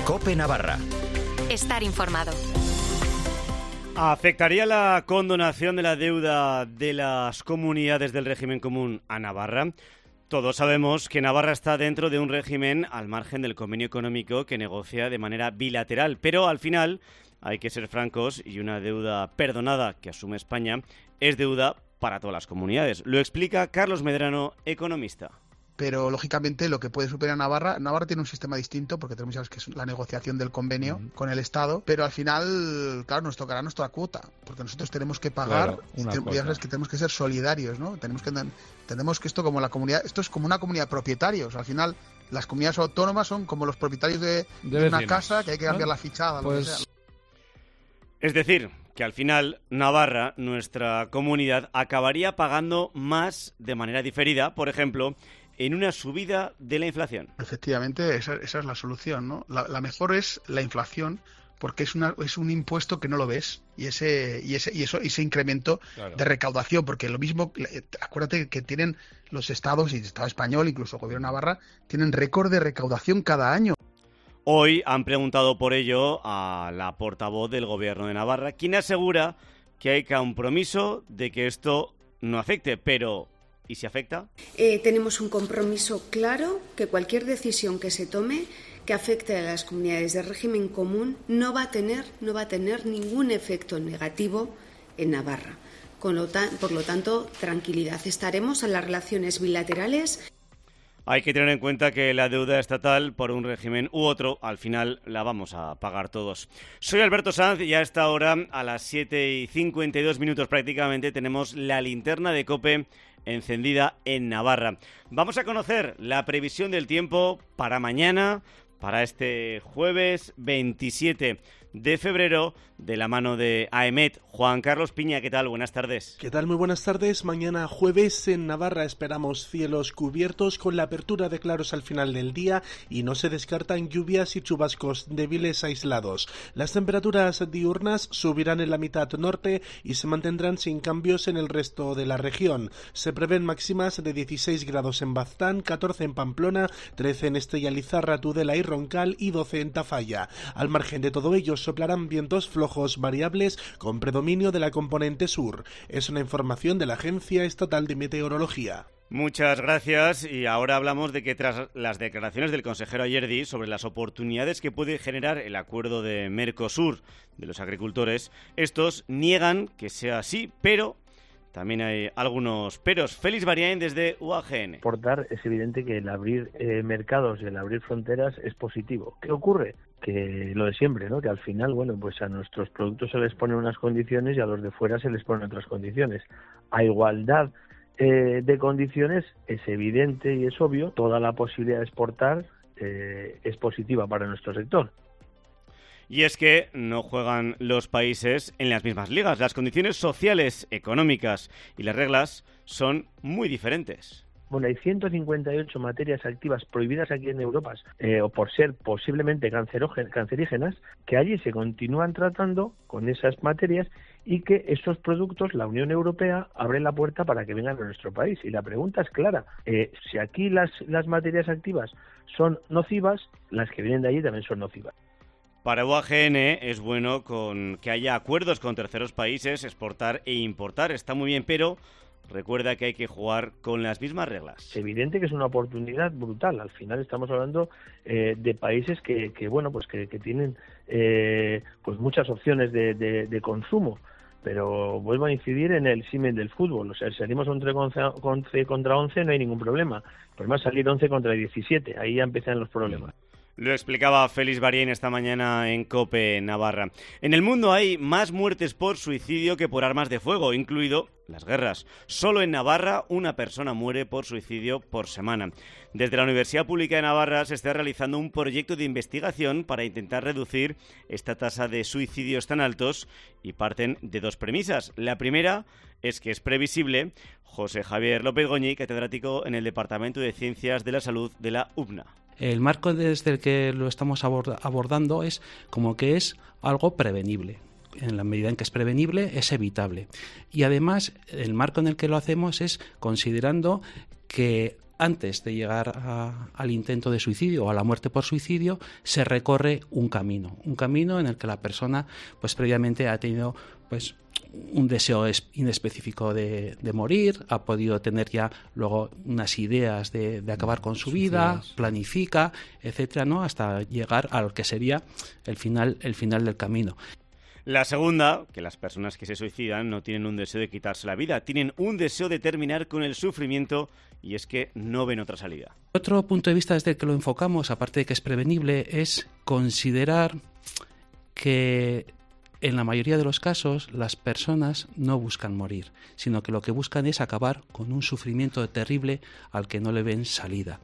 COPE Navarra. Estar informado. ¿Afectaría la condonación de la deuda de las comunidades del régimen común a Navarra? Todos sabemos que Navarra está dentro de un régimen al margen del convenio económico que negocia de manera bilateral, pero al final hay que ser francos y una deuda perdonada que asume España es deuda para todas las comunidades. Lo explica Carlos Medrano, economista. Pero lógicamente lo que puede superar a Navarra tiene un sistema distinto porque tenemos ya que es la negociación del convenio con el Estado, pero al final, claro, nos tocará nuestra cuota, porque nosotros tenemos que pagar, ya sabes que tenemos que ser solidarios, ¿no? Entendemos que esto como la comunidad, esto es como una comunidad de propietarios, al final las comunidades autónomas son como los propietarios de una casa que hay que cambiar la fichada, lo que sea. Es decir, que al final Navarra, nuestra comunidad, acabaría pagando más de manera diferida, por ejemplo, en una subida de la inflación. Efectivamente, esa es la solución, ¿no? La mejor es la inflación, porque es un impuesto que no lo ves y ese incremento de recaudación, porque lo mismo, acuérdate que tienen los estados y el Estado español, incluso el gobierno de Navarra, tienen récord de recaudación cada año. Hoy han preguntado por ello a la portavoz del gobierno de Navarra, quien asegura que hay compromiso de que esto no afecte, pero ¿y si afecta? Tenemos un compromiso claro que cualquier decisión que se tome que afecte a las comunidades de régimen común no va a tener ningún efecto negativo en Navarra. Por lo tanto, tranquilidad. Estaremos en las relaciones bilaterales. Hay que tener en cuenta que la deuda estatal por un régimen u otro, al final la vamos a pagar todos. Soy Alberto Sanz y a esta hora, a las 7:52 prácticamente, tenemos la linterna de COPE encendida en Navarra. Vamos a conocer la previsión del tiempo para mañana, para este jueves 27 de febrero, de la mano de AEMET. Juan Carlos Piña, ¿qué tal? Buenas tardes. ¿Qué tal? Muy buenas tardes. Mañana jueves en Navarra esperamos cielos cubiertos con la apertura de claros al final del día y no se descartan lluvias y chubascos débiles aislados. Las temperaturas diurnas subirán en la mitad norte y se mantendrán sin cambios en el resto de la región. Se prevén máximas de 16 grados en Baztán, 14 en Pamplona, 13 en Estella Lizarra, Tudela y Roncal y 12 en Tafalla. Al margen de todo ello soplarán vientos flojos variables con predominio de la componente sur. Es una información de la Agencia Estatal de Meteorología. Muchas gracias. Y ahora hablamos de que tras las declaraciones del consejero Ayerdi sobre las oportunidades que puede generar el acuerdo de Mercosur de los agricultores, estos niegan que sea así, pero también hay algunos peros. Félix Bariain desde UAGN. Exportar es evidente que el abrir mercados y el abrir fronteras es positivo. ¿Qué ocurre? Que lo de siempre, ¿no? Que al final, pues a nuestros productos se les ponen unas condiciones y a los de fuera se les ponen otras condiciones. A igualdad de condiciones es evidente y es obvio, toda la posibilidad de exportar es positiva para nuestro sector. Y es que no juegan los países en las mismas ligas. Las condiciones sociales, económicas y las reglas son muy diferentes. Bueno, hay 158 materias activas prohibidas aquí en Europa, o por ser posiblemente cancerígenas, que allí se continúan tratando con esas materias y que esos productos, la Unión Europea abre la puerta para que vengan a nuestro país. Y la pregunta es clara, si aquí las materias activas son nocivas, las que vienen de allí también son nocivas. Para UAGN es bueno que haya acuerdos con terceros países, exportar e importar, está muy bien, pero recuerda que hay que jugar con las mismas reglas. Es evidente que es una oportunidad brutal. Al final estamos hablando de países que tienen pues muchas opciones de consumo. Pero vuelvo a incidir en el símil del fútbol. O sea, si salimos 11 contra 11 no hay ningún problema. El problema es salir 11 contra 17. Ahí ya empiezan los problemas. Lo explicaba Félix Bariain esta mañana en COPE Navarra. En el mundo hay más muertes por suicidio que por armas de fuego, incluido las guerras. Solo en Navarra una persona muere por suicidio por semana. Desde la Universidad Pública de Navarra se está realizando un proyecto de investigación para intentar reducir esta tasa de suicidios tan altos y parten de dos premisas. La primera es que es previsible. José Javier López Goñi, catedrático en el Departamento de Ciencias de la Salud de la UPNA. El marco desde el que lo estamos abordando es como que es algo prevenible. En la medida en que es prevenible, es evitable. Y además, el marco en el que lo hacemos es considerando que antes de llegar al intento de suicidio o a la muerte por suicidio, se recorre un camino en el que la persona pues previamente ha tenido pues un deseo inespecífico de morir, ha podido tener ya luego unas ideas de acabar con su vida, planifica, etcétera, ¿no? Hasta llegar a lo que sería el final del camino. La segunda, que las personas que se suicidan no tienen un deseo de quitarse la vida, tienen un deseo de terminar con el sufrimiento, y es que no ven otra salida. Otro punto de vista desde el que lo enfocamos, aparte de que es prevenible, es considerar que en la mayoría de los casos las personas no buscan morir, sino que lo que buscan es acabar con un sufrimiento terrible al que no le ven salida.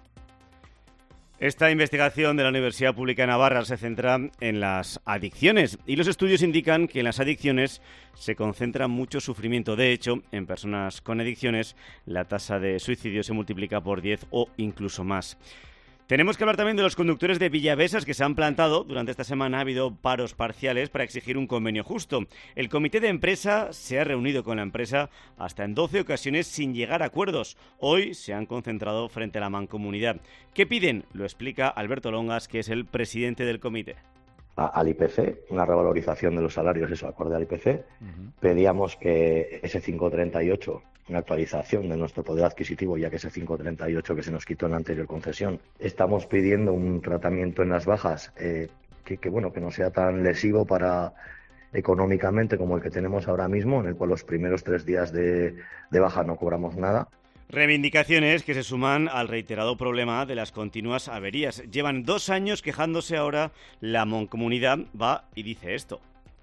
Esta investigación de la Universidad Pública de Navarra se centra en las adicciones y los estudios indican que en las adicciones se concentra mucho sufrimiento. De hecho, en personas con adicciones la tasa de suicidio se multiplica por 10 o incluso más. Tenemos que hablar también de los conductores de Villavesas que se han plantado. Durante esta semana ha habido paros parciales para exigir un convenio justo. El comité de empresa se ha reunido con la empresa hasta en 12 ocasiones sin llegar a acuerdos. Hoy se han concentrado frente a la mancomunidad. ¿Qué piden? Lo explica Alberto Longas, que es el presidente del comité. Al IPC, una revalorización de los salarios, eso, acorde al IPC. Pedíamos que ese 5,38, una actualización de nuestro poder adquisitivo, ya que ese 5,38 que se nos quitó en la anterior concesión. Estamos pidiendo un tratamiento en las bajas que no sea tan lesivo para económicamente como el que tenemos ahora mismo, en el cual los primeros 3 días de baja no cobramos nada. Reivindicaciones que se suman al reiterado problema de las continuas averías. Llevan 2 años quejándose, ahora la mancomunidad va y dice esto.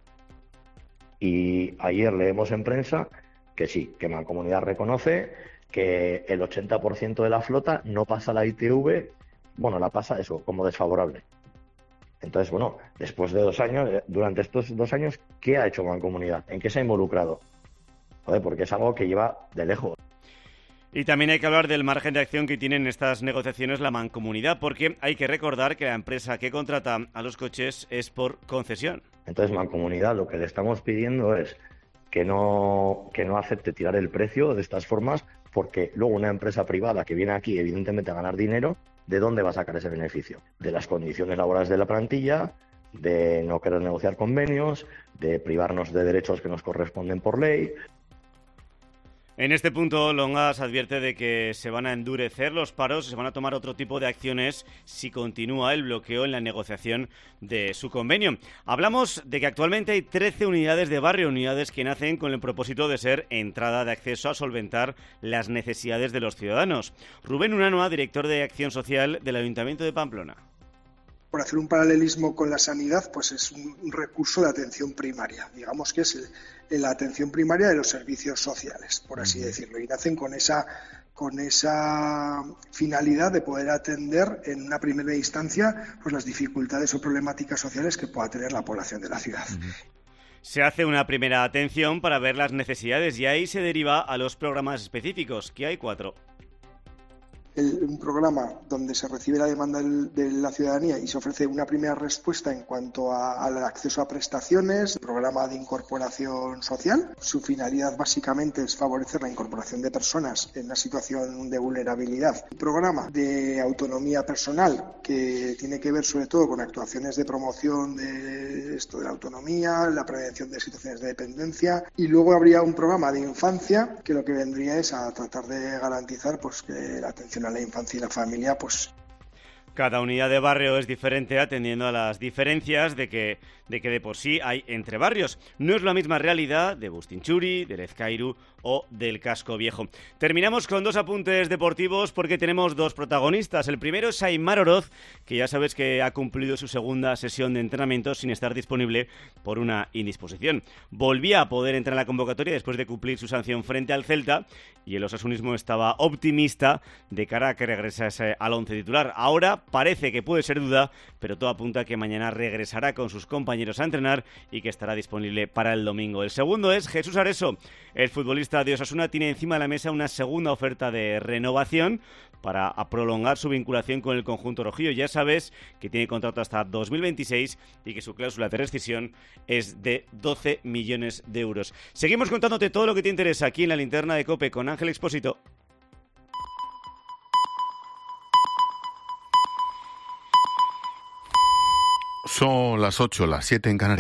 Y ayer leemos en prensa que sí, que Mancomunidad reconoce que el 80% de la flota no pasa la ITV, la pasa eso, como desfavorable. Entonces, después de 2 años, durante estos 2 años, ¿qué ha hecho Mancomunidad? ¿En qué se ha involucrado? Porque es algo que lleva de lejos. Y también hay que hablar del margen de acción que tienen estas negociaciones la Mancomunidad, porque hay que recordar que la empresa que contrata a los coches es por concesión. Entonces, Mancomunidad, lo que le estamos pidiendo es que no acepte tirar el precio de estas formas, porque luego una empresa privada que viene aquí evidentemente a ganar dinero, ¿de dónde va a sacar ese beneficio? De las condiciones laborales de la plantilla, de no querer negociar convenios, de privarnos de derechos que nos corresponden por ley. En este punto, Longas advierte de que se van a endurecer los paros, se van a tomar otro tipo de acciones si continúa el bloqueo en la negociación de su convenio. Hablamos de que actualmente hay 13 unidades de barrio, unidades que nacen con el propósito de ser entrada de acceso a solventar las necesidades de los ciudadanos. Rubén Unanua, director de Acción Social del Ayuntamiento de Pamplona. Por hacer un paralelismo con la sanidad, pues es un recurso de atención primaria. Digamos que es la atención primaria de los servicios sociales, por así decirlo. Y nacen con esa finalidad de poder atender en una primera instancia pues las dificultades o problemáticas sociales que pueda tener la población de la ciudad. Se hace una primera atención para ver las necesidades y ahí se deriva a los programas específicos, que hay 4. Un programa donde se recibe la demanda de la ciudadanía y se ofrece una primera respuesta en cuanto al acceso a prestaciones, programa de incorporación social. Su finalidad básicamente es favorecer la incorporación de personas en una situación de vulnerabilidad. Un programa de autonomía personal que tiene que ver sobre todo con actuaciones de promoción de la autonomía, la prevención de situaciones de dependencia, y luego habría un programa de infancia que lo que vendría es a tratar de garantizar pues que la atención a la infancia y la familia pues Cada unidad de barrio es diferente atendiendo a las diferencias de que de por sí hay entre barrios. No es la misma realidad de Bustinchuri, de Lezcairu o del Casco Viejo. Terminamos con 2 apuntes deportivos porque tenemos 2 protagonistas. El primero es Aimar Oroz, que ya sabes que ha cumplido su segunda sesión de entrenamiento sin estar disponible por una indisposición. Volvía a poder entrar en la convocatoria después de cumplir su sanción frente al Celta y el osasunismo estaba optimista de cara a que regresase al once titular. Ahora parece que puede ser duda, pero todo apunta a que mañana regresará con sus compañeros a entrenar y que estará disponible para el domingo. El segundo es Jesús Areso. El futbolista de Osasuna tiene encima de la mesa una segunda oferta de renovación para prolongar su vinculación con el conjunto rojillo. Ya sabes que tiene contrato hasta 2026 y que su cláusula de rescisión es de 12 millones de euros. Seguimos contándote todo lo que te interesa aquí en la linterna de COPE con Ángel Expósito. Son las 8, las 7 en Canarias.